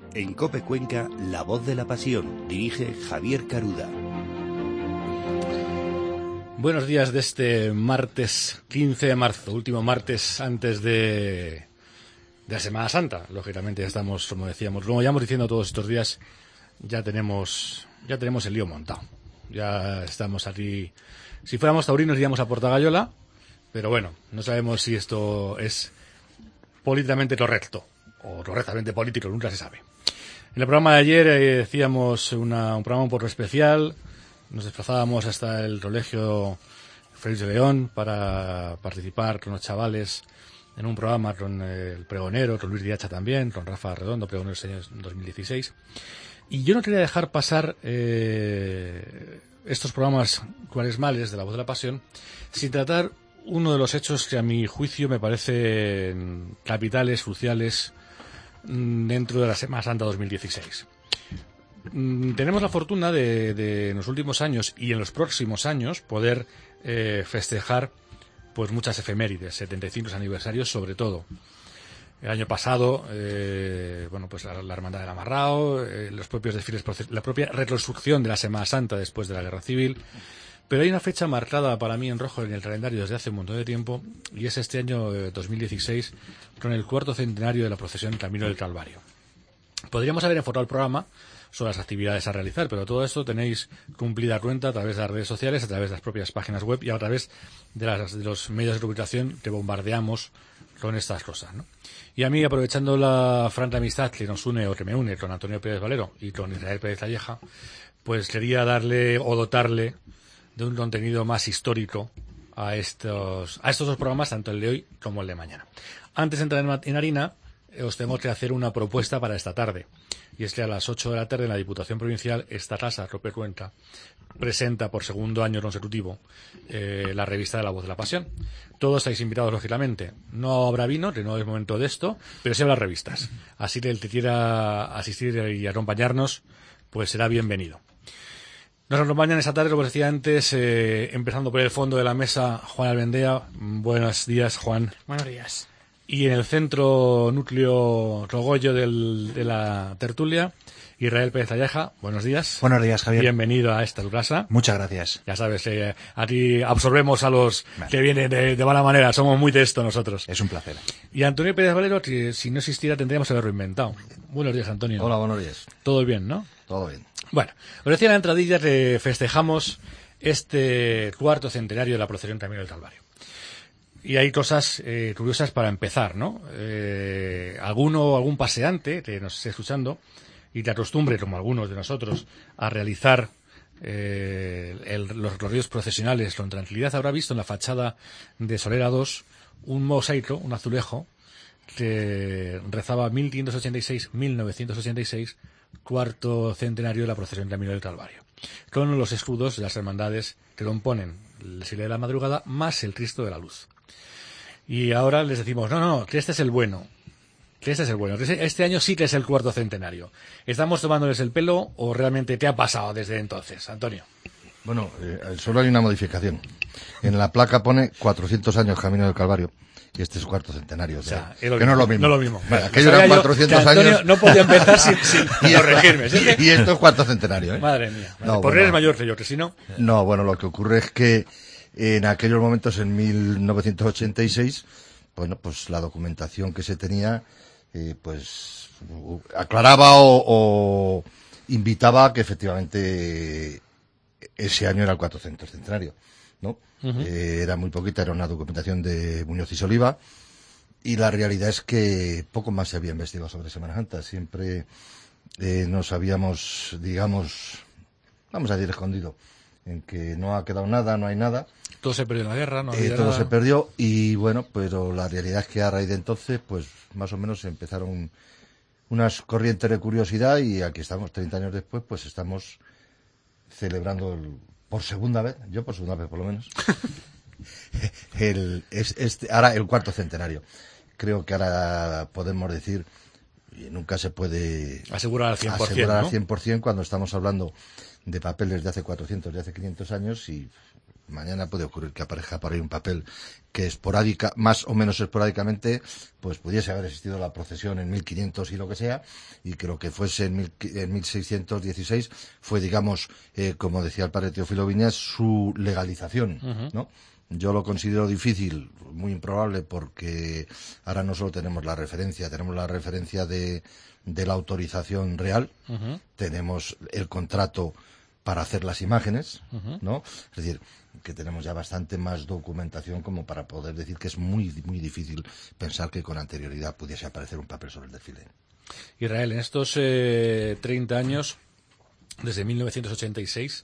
En COPE Cuenca, La Voz de la Pasión, dirige Javier Caruda. Buenos días de este martes 15 de marzo, último martes antes de la Semana Santa. Lógicamente ya estamos, como decíamos, como ya hemos diciendo todos estos días, ya tenemos el lío montado. Ya estamos aquí. Si fuéramos taurinos iríamos a Portagayola, pero bueno, no sabemos si esto es políticamente correcto o correctamente político, nunca se sabe. En el programa de ayer decíamos un programa un poco especial. Nos desplazábamos hasta el colegio Félix de León para participar con los chavales en un programa con el pregonero, con Luis Diacha también, con Rafa Redondo, pregonero este año 2016. Y yo no quería dejar pasar estos programas cuaresmales de La Voz de la Pasión sin tratar uno de los hechos que a mi juicio me parecen capitales, cruciales dentro de la Semana Santa 2016. Tenemos la fortuna de en los últimos años y en los próximos años poder festejar pues muchas efemérides, 75 aniversarios sobre todo. El año pasado, pues la Hermandad del Amarrao, los propios desfiles, la propia reconstrucción de la Semana Santa después de la Guerra Civil. Pero hay una fecha marcada para mí en rojo en el calendario desde hace un montón de tiempo, y es este año 2016, con el 4º centenario de la procesión Camino del Calvario. Podríamos haber enfocado el programa sobre las actividades a realizar, pero todo esto tenéis cumplida cuenta a través de las redes sociales, a través de las propias páginas web y a través de los medios de comunicación que bombardeamos con estas cosas, ¿no? Y a mí, aprovechando la franca amistad que nos une o que me une con Antonio Pérez Valero y con Israel Pérez Calleja, pues quería darle o dotarle de un contenido más histórico a estos dos programas, tanto el de hoy como el de mañana. Antes de entrar en harina, os tengo que hacer una propuesta para esta tarde. Y es que a las 8 de la tarde en la Diputación Provincial, esta casa, COPE Cuenca, presenta por segundo año consecutivo la revista de La Voz de la Pasión. Todos estáis invitados, lógicamente. No habrá vino, que no es momento de esto, pero sí habrá revistas. Así que el que quiera asistir y acompañarnos, pues será bienvenido. Nos acompañan esta tarde, como decía antes, empezando por el fondo de la mesa, Juan Albendea. Buenos días, Juan. Buenos días. Y en el centro núcleo Rogollo de la tertulia, Israel Pérez Calleja. Buenos días. Buenos días, Javier. Bienvenido a esta tu casa. Muchas gracias. Ya sabes, aquí absorbemos a los que vienen de mala manera. Somos muy de esto nosotros. Es un placer. Y Antonio Pérez Valero, que si no existiera tendríamos que haberlo inventado. Buenos días, Antonio. Hola, buenos días. Todo bien, ¿no? Todo bien. Bueno, os decía en la entradilla que festejamos este 4º centenario de la procesión Camino del Calvario. Y hay cosas curiosas para empezar, ¿no? Algún paseante que nos esté escuchando y te acostumbre, como algunos de nosotros, a realizar los recorridos procesionales con tranquilidad, habrá visto en la fachada de Solera 2 un mosaico, un azulejo, que rezaba 1586-1986, 4º centenario de la procesión Camino del Calvario, con los escudos de las hermandades que componen el Silencio de la Madrugada más el Cristo de la Luz. Y ahora les decimos, no, que este es el bueno, que este año sí que es el 4º centenario. ¿Estamos tomándoles el pelo o realmente qué ha pasado desde entonces, Antonio? Bueno, solo hay una modificación. En la placa pone 400 años Camino del Calvario. Y este es 4º centenario. O sea, que no es lo mismo. No lo mismo. Vale, aquello eran 400 años. No podía empezar sin corregirme. Y esto es 4º centenario, ¿eh? Madre mía. No, porque eres mayor que yo, que si no. No, bueno, lo que ocurre es que en aquellos momentos, en 1986, bueno, pues la documentación que se tenía, pues aclaraba o invitaba a que efectivamente ese año era el 400 centenario, ¿no? Uh-huh. Era muy poquita, era una documentación de Muñoz y Soliva, y la realidad es que poco más se había investigado sobre Semana Santa. Siempre nos habíamos, digamos, vamos a decir, escondido en que no ha quedado nada, no hay nada. Todo se perdió en la guerra, no había todo nada. Se perdió, y bueno, pero la realidad es que a raíz de entonces, pues más o menos empezaron unas corrientes de curiosidad, y aquí estamos, 30 años después, pues estamos celebrando por segunda vez por lo menos, ahora el 4º centenario. Creo que ahora podemos decir, y nunca se puede asegurar al 100%, asegurar ¿no? al 100% cuando estamos hablando de papeles de hace 400, de hace 500 años, y Mañana puede ocurrir que aparezca por ahí un papel que más o menos esporádicamente, pues pudiese haber existido la procesión en 1500 y lo que sea, y que lo que fuese en 1616 fue, digamos, como decía el padre Teófilo Viñas, su legalización, ¿no? Yo lo considero difícil, muy improbable, porque ahora no solo tenemos la referencia de la autorización real, tenemos el contrato para hacer las imágenes, ¿no? Es decir, que tenemos ya bastante más documentación como para poder decir que es muy, muy difícil pensar que con anterioridad pudiese aparecer un papel sobre el desfile. Israel, en estos 30 años, desde 1986,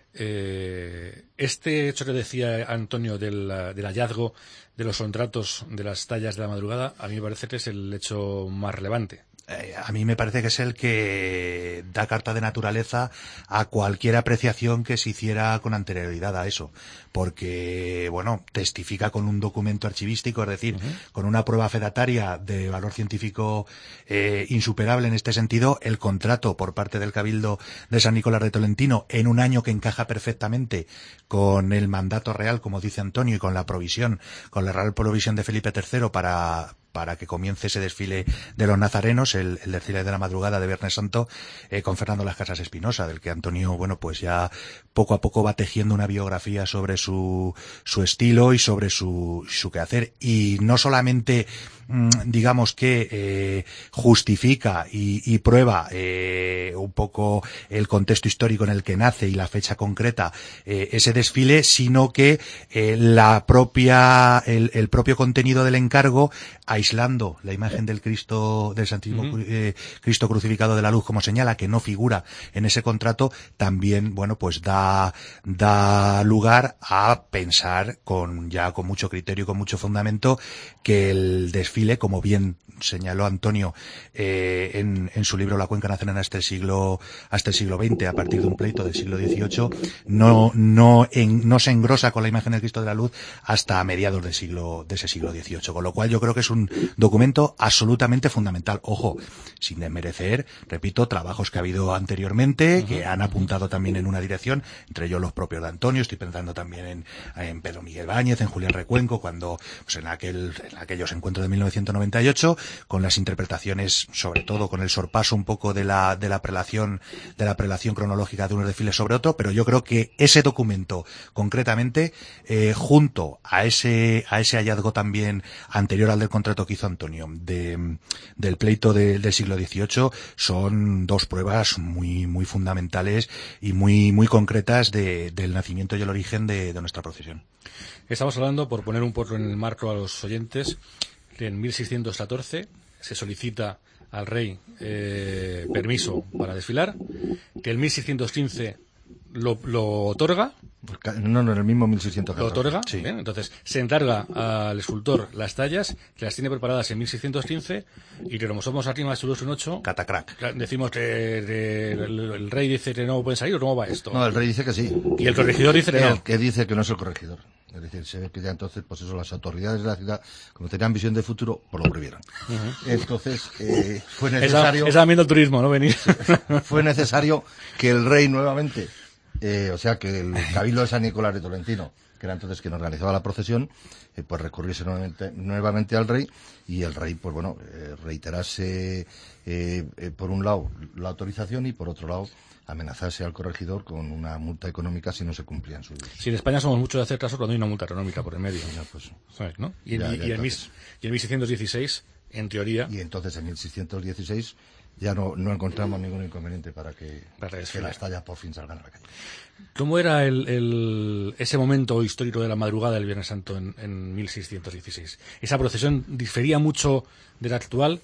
este hecho que decía Antonio del hallazgo de los contratos de las tallas de la madrugada, a mí me parece que es el hecho más relevante. A mí me parece que es el que da carta de naturaleza a cualquier apreciación que se hiciera con anterioridad a eso, porque, bueno, testifica con un documento archivístico, es decir, con una prueba fedataria de valor científico insuperable en este sentido, el contrato por parte del Cabildo de San Nicolás de Tolentino en un año que encaja perfectamente con el mandato real, como dice Antonio, y con la provisión, con la real provisión de Felipe III para que comience ese desfile de los nazarenos, el desfile de la madrugada de Viernes Santo, con Fernando Las Casas Espinosa, del que Antonio, bueno, pues ya poco a poco va tejiendo una biografía sobre su estilo y sobre su quehacer. Y no solamente, digamos que justifica y prueba un poco el contexto histórico en el que nace y la fecha concreta ese desfile, sino que el propio contenido del encargo, aislando la imagen del Cristo, del Santísimo Cristo crucificado de la luz, como señala, que no figura en ese contrato, también, bueno, pues da lugar a pensar con mucho criterio y con mucho fundamento que el desfile, como bien señaló Antonio en su libro La Cuenca Nacional hasta el siglo XX, a partir de un pleito del siglo XVIII, no se engrosa con la imagen del Cristo de la Luz hasta mediados de ese siglo XVIII, con lo cual yo creo que es un documento absolutamente fundamental. Ojo, sin desmerecer, repito, trabajos que ha habido anteriormente, que han apuntado también en una dirección, entre ellos los propios de Antonio. Estoy pensando también en Pedro Miguel Báñez, en Julián Recuenco, cuando, pues en aquellos encuentros de 1998, con las interpretaciones, sobre todo con el sorpaso un poco de la prelación cronológica de unos desfiles sobre otro, pero yo creo que ese documento, concretamente, junto a ese hallazgo también anterior al del contrato que hizo Antonio del pleito del siglo XVIII, son dos pruebas muy, muy fundamentales y muy, muy concretas del nacimiento y el origen de nuestra procesión. Estamos hablando, por poner un poco en el marco a los oyentes, que en 1614 se solicita al rey permiso para desfilar, que en 1615 lo otorga. No, en el mismo 1614. Lo otorga, sí. Bien, entonces se encarga al escultor las tallas, que las tiene preparadas en 1615, y que como somos aquí más chulos un 8, Catacrack. decimos que el rey dice que no pueden salir, ¿o cómo va esto? No, el rey dice que sí. Y el corregidor dice que no. El que dice que no es el corregidor. Es decir, se ve que ya entonces, pues eso, las autoridades de la ciudad, como tenían visión de futuro, pues lo prohibieron. Entonces, fue necesario... Esa viendo el turismo, ¿no? Venir. Fue necesario que el rey nuevamente, o sea, que el Cabildo de San Nicolás de Tolentino, que era entonces quien organizaba la procesión, pues recurriese nuevamente al rey, y el rey, pues bueno, reiterase, por un lado, la autorización, y por otro lado, amenazarse al corregidor con una multa económica si no se cumplían sus... Si en España somos muchos de hacer caso cuando hay una multa económica por el medio. Ya, pues, ¿Sabes, no? Y ya, en 1616, en teoría... Y entonces en 1616 ya no encontramos ningún inconveniente para que las tallas por fin salgan a la calle. ¿Cómo era ese momento histórico de la madrugada del Viernes Santo en 1616? ¿Esa procesión difería mucho de la actual?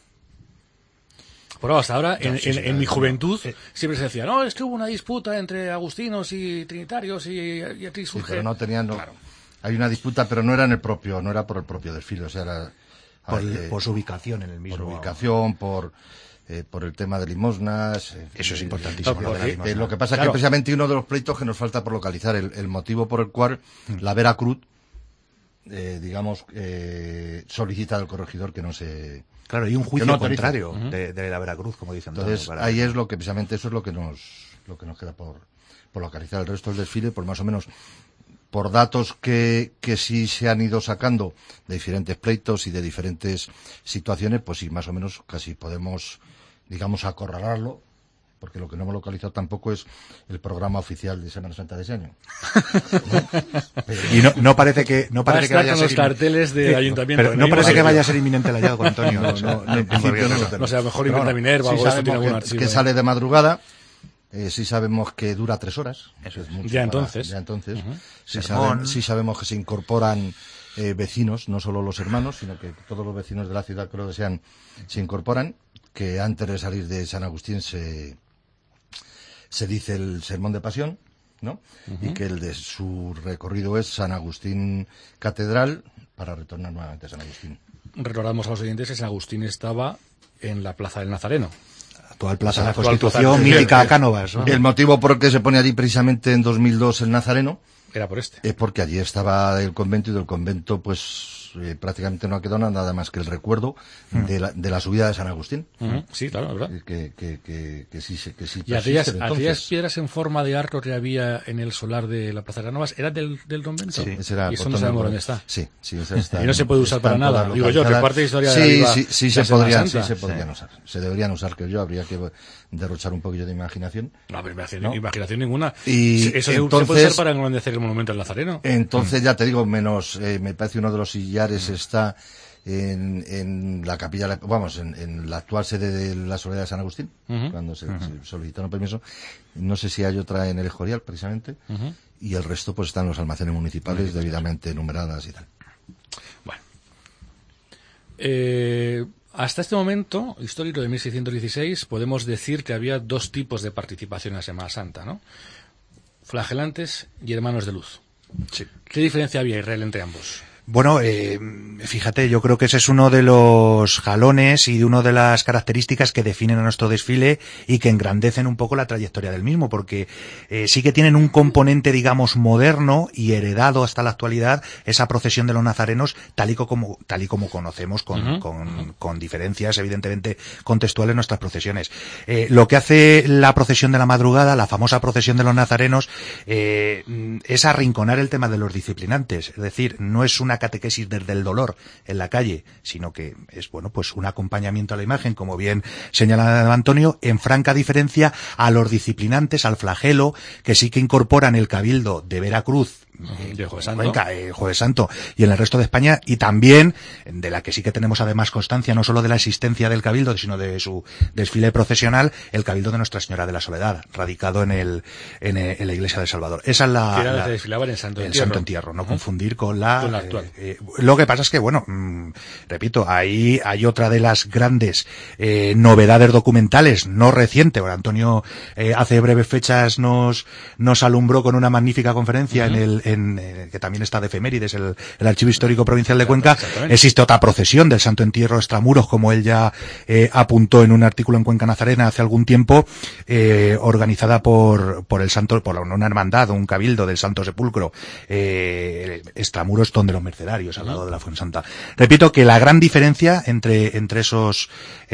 Por hasta ahora, en mi juventud, siempre se decía, no, es que hubo una disputa entre agustinos y trinitarios y aquí surge... Sí, pero no tenían... Claro. Hay una disputa, pero no era no era por el propio desfile, o sea, era... Por su ubicación en el mismo... Por ubicación, por el tema de limosnas... Eso es importantísimo. Lo que pasa es que precisamente uno de los pleitos que nos falta por localizar, el motivo por el cual la Vera Cruz, digamos, solicita al corregidor que no se... Claro, y un juicio contrario de la Veracruz, como dicen. Entonces, ahí es lo que, precisamente eso es lo que nos queda por localizar. El resto del desfile, pues más o menos, por datos que sí se han ido sacando de diferentes pleitos y de diferentes situaciones, pues sí, más o menos casi podemos, digamos, acorralarlo, porque lo que no hemos localizado tampoco es el programa oficial de Semana Santa de ese año. Y no parece que vaya a ser los carteles de ayuntamiento. Pero no parece que vaya a ser inminente el hallazgo, Antonio. En principio no lo tenemos. No sé, a lo mejor inventa Minerva o sí algo, tiene algún sabemos archivo. que sale de madrugada. Sí sabemos que dura 3 horas. Eso es mucho. Ya entonces. Uh-huh. Sermón. Sí sabemos que se incorporan vecinos, no solo los hermanos, sino que todos los vecinos de la ciudad, creo que se incorporan, que antes de salir de San Agustín se dice el sermón de pasión, ¿no? Y que el de su recorrido es San Agustín Catedral para retornar nuevamente a San Agustín. Recordamos a los oyentes que San Agustín estaba en la Plaza del Nazareno. Actual Plaza de la Actual Constitución, Plaza- mítica Cánovas, ¿no? El motivo por el que se pone allí precisamente en 2002 el Nazareno Era por este. es porque allí estaba el convento y del convento pues prácticamente no ha quedado nada más que el recuerdo de la subida de San Agustín. Sí, claro, es verdad. Que sí Y aquellas entonces. piedras en forma de arco que había en el solar de la Plaza de Cánovas, ¿eran del convento? Sí, ese era y eso por no todo sabemos el- dónde está. Sí, esa está. Y no se puede usar para están todas nada. Digo yo, que localizadas. parte de historia de la vida sí de se la Semana podrían, Santa. se podrían usar. Se deberían usar, que yo habría que derrochar un poquillo de imaginación. No, pero ¿No? imaginación ninguna. Y Eso se entonces- puede usar para engrandecer el monumento del Nazareno. Entonces, ya te digo, menos, me parece uno de los sillares está en la capilla, vamos, en la actual sede de la Soledad de San Agustín, cuando se solicitaron permiso. No sé si hay otra en el Escorial, precisamente, y el resto pues están en los almacenes municipales debidamente numeradas y tal. Bueno. Hasta este momento histórico de 1616 podemos decir que había dos tipos de participación en la Semana Santa, ¿no? Flagelantes y hermanos de luz. Sí. ¿Qué diferencia había Israel entre ambos? Bueno, fíjate, yo creo que ese es uno de los jalones y de una de las características que definen a nuestro desfile y que engrandecen un poco la trayectoria del mismo, porque sí que tienen un componente, digamos, moderno y heredado hasta la actualidad, esa procesión de los nazarenos, tal y como conocemos, con diferencias, evidentemente, contextuales en nuestras procesiones. Lo que hace la procesión de la madrugada, la famosa procesión de los nazarenos, es arrinconar el tema de los disciplinantes, es decir, no es una catequesis desde el dolor en la calle, sino que es, bueno, pues un acompañamiento a la imagen, como bien señala Antonio, en franca diferencia a los disciplinantes, al flagelo, que sí que incorporan el Cabildo de Veracruz, de Jueves Santo. Cuenca, Jueves Santo y en el resto de España, y también de la que sí que tenemos además constancia, no solo de la existencia del Cabildo, sino de su desfile procesional, el Cabildo de Nuestra Señora de la Soledad, radicado en la Iglesia del Salvador. Esa es Que era la que desfilaban en Santo Entierro. Santo Entierro, no confundir con la actual. Lo que pasa es que, bueno, repito, ahí hay otra de las grandes novedades documentales, no reciente. Bueno, Antonio hace breves fechas nos alumbró con una magnífica conferencia que también está de efemérides, el Archivo Histórico Provincial de Cuenca. Existe otra procesión del Santo Entierro extramuros, como él ya apuntó en un artículo en Cuenca Nazarena hace algún tiempo, organizada por una hermandad, un cabildo del Santo Sepulcro, extramuros donde los mercenarios, al lado de la Fuensanta. Repito que la gran diferencia entre esos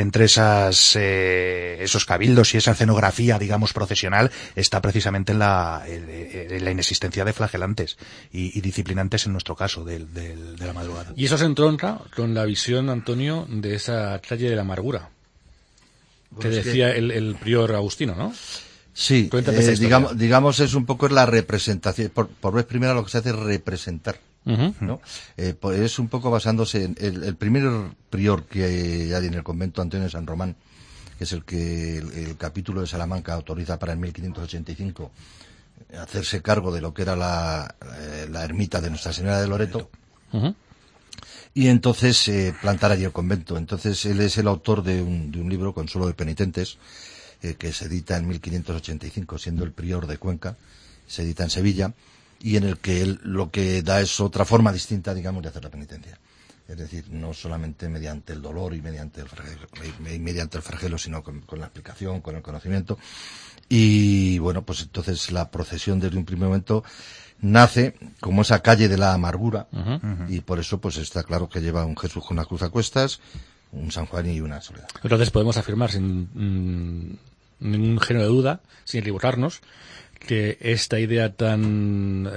cabildos y esa escenografía, digamos, procesional, está precisamente en la inexistencia de flagelantes y disciplinantes, en nuestro caso, de la madrugada. Y eso se entronca con la visión, Antonio, de esa calle de la amargura, que decía el prior Agustino, ¿no? Sí, Cuéntate esa historia. digamos es un poco la representación, por vez primera lo que se hace es representar, ¿no? Pues es un poco basándose en el primer prior que hay en el convento, Antonio de San Román, que es el que el capítulo de Salamanca autoriza para el 1585 hacerse cargo de lo que era la ermita de Nuestra Señora de Loreto. Y entonces plantar allí el convento. Entonces él es el autor de un libro, Consuelo de Penitentes, que se edita en 1585, siendo el prior de Cuenca, se edita en Sevilla, y en el que él lo que da es otra forma distinta, digamos, de hacer la penitencia. Es decir, no solamente mediante el dolor y mediante el flagelo, sino con la explicación, con el conocimiento. Y bueno, pues entonces la procesión desde un primer momento nace como esa calle de la amargura, y por eso pues está claro que lleva un Jesús con una cruz a cuestas, un San Juan y una Soledad. Entonces podemos afirmar sin ningún género de duda, sin equivocarnos, que esta idea tan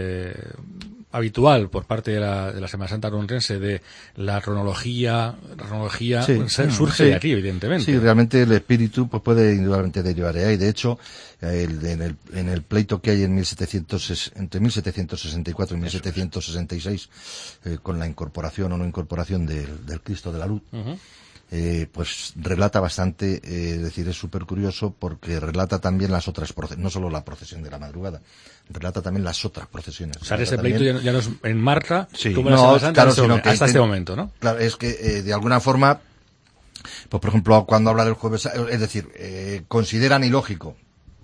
habitual por parte de la Semana Santa Conrense de la cronología Sí, surge sí. de aquí, evidentemente. Sí, realmente el espíritu pues puede indudablemente derivar de ahí. De hecho, en el pleito que hay entre 1764 y 1766, con la incorporación o no incorporación del Cristo de la Luz, Ujú. pues relata bastante, es decir, es súper curioso porque relata también las otras procesiones, no solo la procesión de la madrugada, relata también las otras procesiones. O sea, Relata ese pleito también- ya no es en marca Sí. como la No, Semana Santa claro, hasta, sino que hasta este intent- momento, ¿no? Claro, es que de alguna forma, pues por ejemplo, cuando habla del jueves, es decir, consideran ilógico,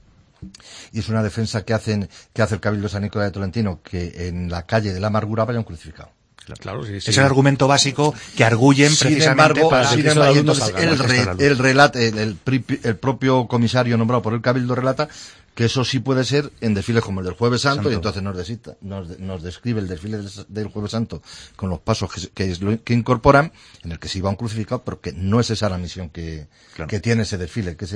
y es una defensa que hace el Cabildo de San Nicolás de Tolentino, que en la calle de la Amargura vaya un crucificado. Claro, sí, sí. Es el argumento básico que arguyen precisamente para sin que embargo, el entonces, Cristo de la Luz. el propio comisario nombrado por el Cabildo relata que eso sí puede ser en desfiles como el del Jueves Santo, y entonces nos describe el desfile del Jueves Santo con los pasos que incorporan, en el que se iba un crucificado, pero que no es esa la misión que tiene ese desfile, que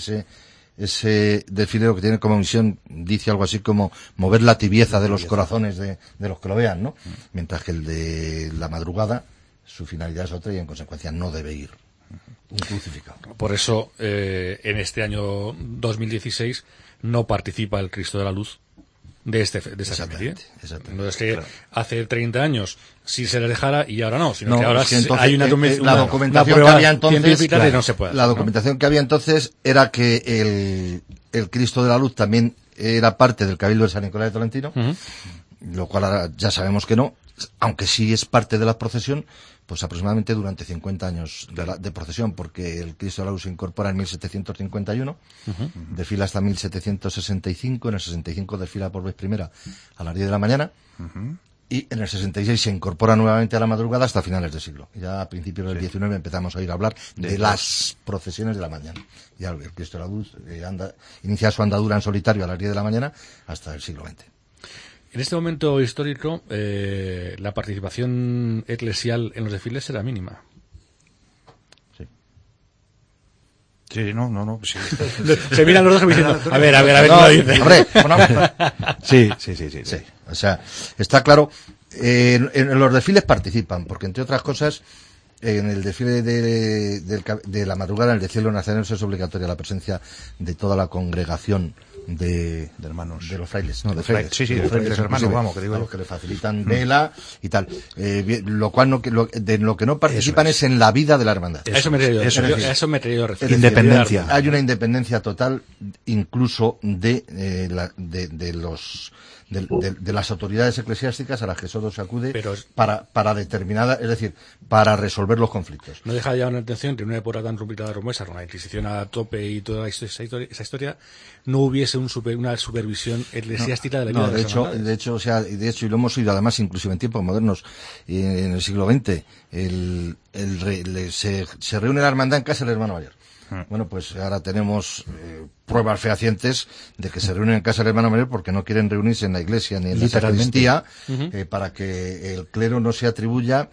ese desfile lo que tiene como misión, dice algo así como mover la tibieza de los corazones de los que lo vean, ¿no? Mientras que el de la madrugada, su finalidad es otra y en consecuencia no debe ir un crucificado. Por eso, en este año 2016 no participa el Cristo de la Luz de esta efeméride. Exactamente. No es que hace 30 años sí se le dejara y ahora no, sino No, que ahora es que entonces, hay una la documentación prueba que había entonces, científica de claro, no se puede la hacer, ¿no? documentación que había entonces era que el Cristo de la Luz también era parte del Cabildo de San Nicolás de Tolentino, Ujú. lo cual ahora ya sabemos que no, aunque sí es parte de la procesión, pues aproximadamente durante 50 años de procesión, porque el Cristo de la Luz se incorpora en 1751, desfila hasta 1765, en el 65 desfila por vez primera a las 10 de la mañana, y en el 66 se incorpora nuevamente a la madrugada hasta finales del siglo. Ya a principios del 19 empezamos a oír hablar de las procesiones de la mañana. Ya el Cristo de la Luz inicia su andadura en solitario a las 10 de la mañana hasta el siglo XX. En este momento histórico, la participación eclesial en los desfiles será mínima. Sí, no. Sí. Se miran los dos como diciendo, a ver, No, ¿cómo lo dice? hombre, bueno, Sí. sí. O sea, está claro, en los desfiles participan, porque entre otras cosas, en el desfile de la madrugada, en el desfile nacional es obligatoria la presencia de toda la congregación de hermanos. de los frailes, no, de frailes. frailes. Sí, de frailes hermanos, inclusive, vamos, que digo a yo. los que le facilitan vela y tal. Lo cual de lo que no participan es en la vida de la hermandad. A eso me he querido Eso es. a eso me he querido Es referir. decir, Independencia. hay una independencia total, incluso de las autoridades eclesiásticas a las que solo se acude Pero para determinada, es decir, para resolver los conflictos. No deja de llamar la atención que en una época tan complicada como esa, con la Inquisición a tope y toda esa historia, no hubiese una supervisión eclesiástica de la vida No, de las hermandades. de hecho, y lo hemos oído además inclusive en tiempos modernos, y en el siglo XX, se reúne la hermandad en casa del hermano mayor. Bueno, pues ahora tenemos pruebas fehacientes de que se reúnen en casa del hermano mayor porque no quieren reunirse en la iglesia ni en la Literalmente. sacristía, para que el clero no se atribuya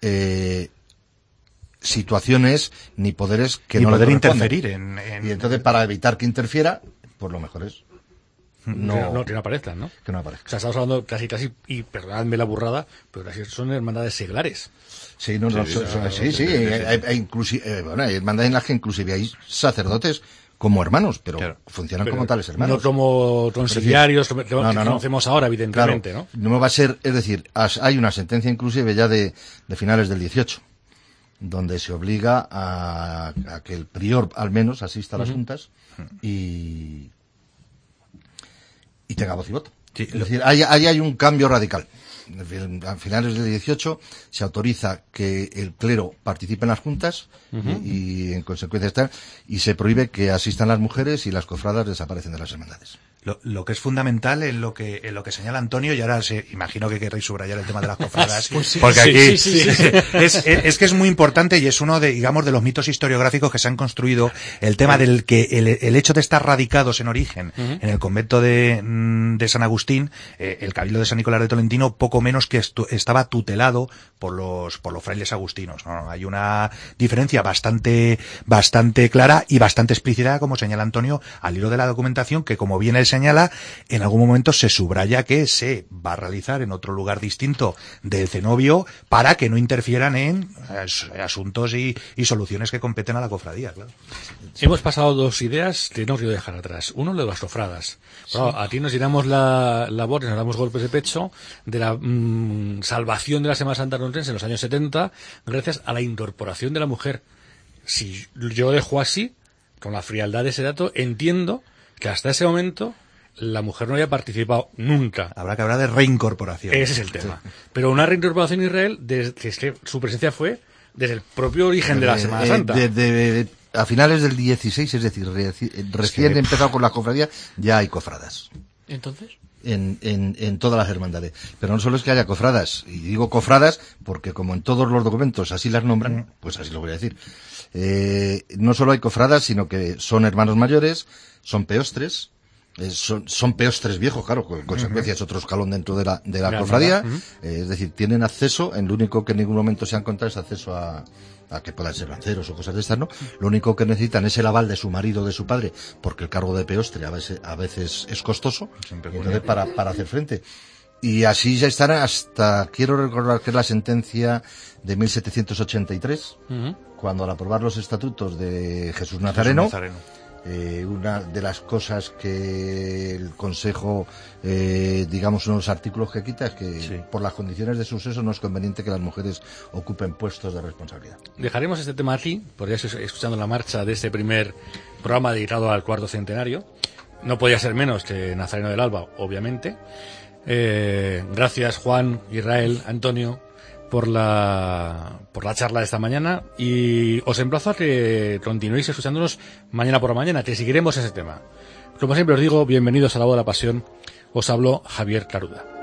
situaciones ni poderes que Y no le poder corresponden. interferir Y entonces, para evitar que interfiera, pues lo mejor es Que no aparezcan, ¿no? que no O aparezca. sea, estamos hablando casi, y perdonadme la burrada, pero casi son hermandades seglares. Sí, bueno, hay hermandades en las que inclusive hay sacerdotes como hermanos, pero Claro. funcionan Pero como tales hermanos. No como conciliarios, que No. conocemos ahora, evidentemente, Claro, ¿no? no va a ser, es decir, hay una sentencia inclusive ya de finales del 18, donde se obliga a que el prior al menos asista a las juntas y tenga voz y voto. Sí, Es decir, ahí hay un cambio radical. A finales del 18 se autoriza que el clero participe en las juntas y en consecuencia está, y se prohíbe que asistan las mujeres y las cofradas desaparecen de las hermandades. Lo que es fundamental en lo que señala Antonio, y ahora imagino que querréis subrayar el tema de las cofradas, Pues sí, porque sí, aquí sí. es que es muy importante y es uno de los mitos historiográficos que se han construido, el tema del que el hecho de estar radicados en origen en el convento de San Agustín, el Cabildo de San Nicolás de Tolentino, poco menos que estaba tutelado por los frailes agustinos, ¿no? Hay una diferencia bastante clara y bastante explícita, como señala Antonio, al hilo de la documentación, que como bien él señala, señala, en algún momento se subraya que se va a realizar en otro lugar distinto del cenobio para que no interfieran en asuntos y soluciones que competen a la cofradía, claro. Hemos pasado dos ideas que no quiero dejar atrás. Uno, lo de las cofradas. Claro, a ti nos llenamos la voz, nos damos golpes de pecho de la salvación de la Semana Santa Conutrense en los años 70 gracias a la incorporación de la mujer. Si yo dejo así, con la frialdad de ese dato, entiendo que hasta ese momento la mujer no había participado nunca. Habrá que hablar de reincorporación. Ese es el tema. Sí. Pero una reincorporación en Israel, que es que su presencia fue desde el propio origen de la Semana Santa. A finales del 16, es decir, recién empezado con la cofradía, ya hay cofradas. ¿Entonces? En todas las hermandades. Pero no solo es que haya cofradas, y digo cofradas porque como en todos los documentos así las nombran, pues así lo voy a decir. No solo hay cofradas, sino que son hermanos mayores, son peostres, son peostres viejos, claro, con consecuencia es otro escalón dentro de la cofradía, es decir, tienen acceso, en lo único que en ningún momento se han encontrado es acceso a que puedan ser lanceros o cosas de estas, ¿no? Lo único que necesitan es el aval de su marido o de su padre, porque el cargo de peostre a veces es costoso, entonces para hacer frente. Y así ya están hasta, quiero recordar que es la sentencia de 1783, cuando al aprobar los estatutos de Jesús Nazareno, una de las cosas que el Consejo, digamos, unos artículos que quita es que por las condiciones de su sexo no es conveniente que las mujeres ocupen puestos de responsabilidad. Dejaremos este tema aquí, porque ya estoy escuchando la marcha de este primer programa dedicado al cuarto centenario. No podía ser menos que Nazareno del Alba, obviamente. Gracias Juan, Israel, Antonio por la charla de esta mañana, y os emplazo a que continuéis escuchándonos mañana por la mañana, que seguiremos ese tema. Como siempre os digo, bienvenidos a La Voz de la Pasión. Os habló Javier Caruda.